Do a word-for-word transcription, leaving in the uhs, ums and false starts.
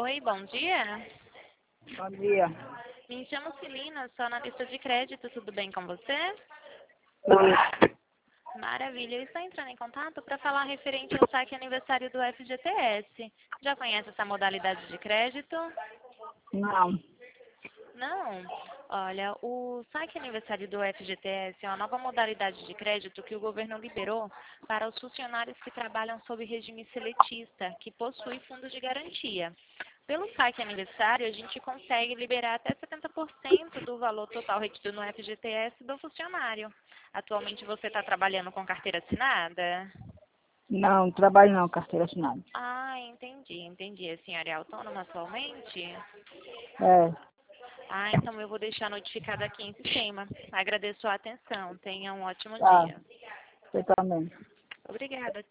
Oi, bom dia. Bom dia. Me chamo Celina, sou analista de crédito, tudo bem com você? Oi. Maravilha, eu estou entrando em contato para falar referente ao saque aniversário do F G T S. Já conhece essa modalidade de crédito? Não. Não? Olha, o saque aniversário do F G T S é uma nova modalidade de crédito que o governo liberou para os funcionários que trabalham sob regime seletista, que possui fundo de garantia. Pelo saque aniversário, a gente consegue liberar até setenta por cento do valor total retido no F G T S do funcionário. Atualmente você está trabalhando com carteira assinada? Não, trabalho não, carteira assinada. Ah, entendi, entendi. A senhora é autônoma atualmente? É, Ah, então eu vou deixar notificado aqui em sistema. Agradeço a atenção. Tenha um ótimo tá. dia. Você também. Obrigada.